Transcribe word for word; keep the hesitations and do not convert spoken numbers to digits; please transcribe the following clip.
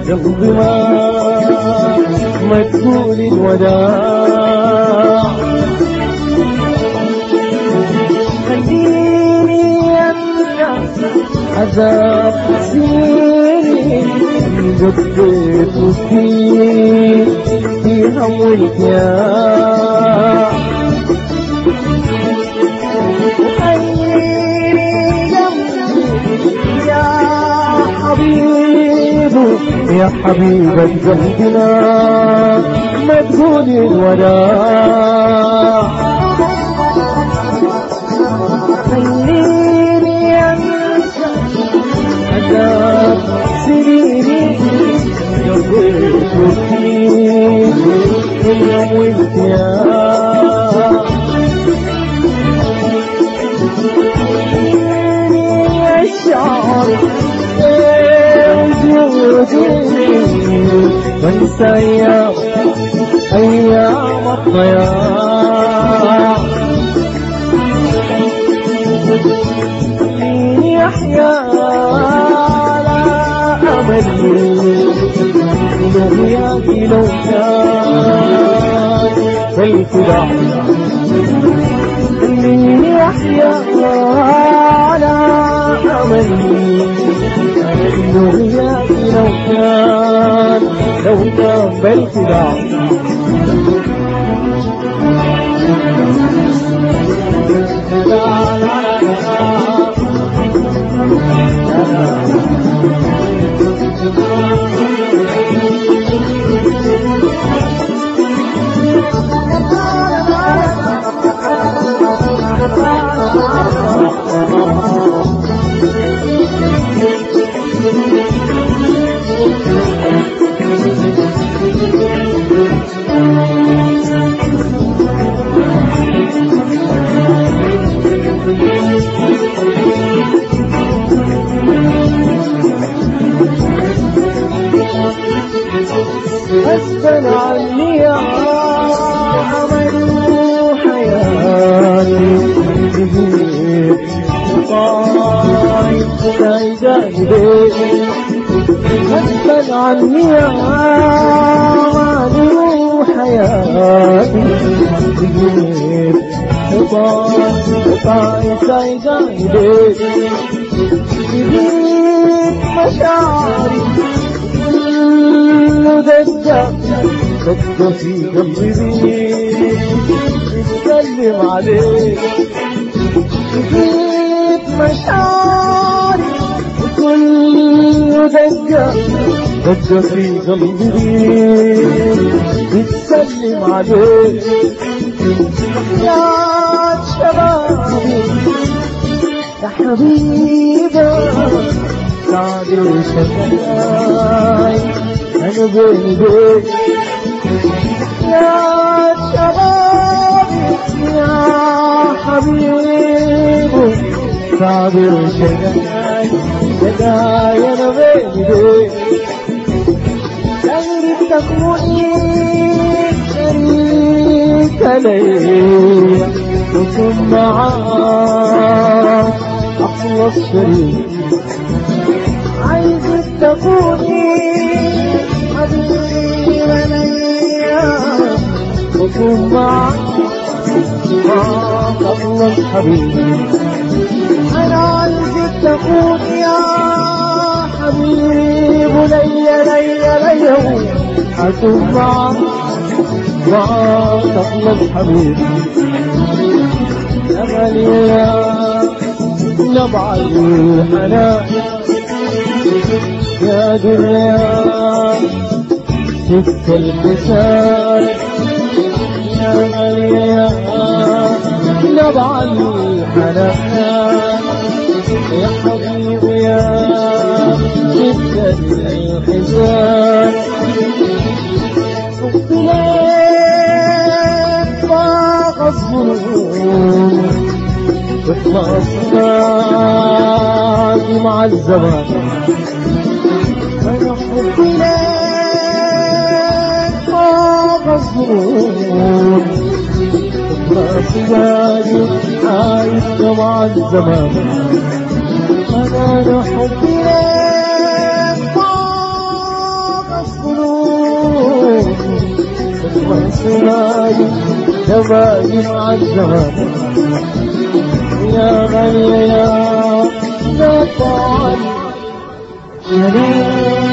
قلبي ما ما تقول الوداع خليني أنسى عذاب سنين قضيت فيه في هم والكياع يا حبيبة قلبنا ما تقول الوداع خليني أنسى عذاب سنيني قضيت فيه اليوم والكياع خليني أشعر وانسى ايام ايام الضياع خليني احيا على املي رؤياك لو كان بالخداع خليني احيا على املي رؤياك لو كان لو كان بالخداع غصبا عني يا عمل حياتي طايب سايداني غصبا عني يا عمل حياتي طايب سايداني مشاعري دقة دقة في قلبي بتكلم عليك جيت مشاعري وكل دقة دقة في قلبي بتسلم عليك يا شبابي يا حبيبة سعدي وشبابي أنا بيني بيك يا شبابي يا حبيبي صابر وشقاي شقاي أنا بيني بيك تغرب تكوني شريك لي وكن معاك أخلص شريك عايزك تكوني حبيبة ليا وكن معك أخلص حبيبي أنا عايزك تكون يا حبيب ليا ليا ليا أكون معك أخلص حبيبي أملي يا نبع الحنان يا دنيا سكت الحسان يا غالية نبع الحنان يا حبيبي يا سكت الحسان اختلاف ضاق الظلوم اخلص مع الزمان أنا حبي لك فوق الظلوم راسي واجب عايش مع الزمان أنا حبي لك فوق تنادي تبادي مع الزمان يا غالية يا لا طال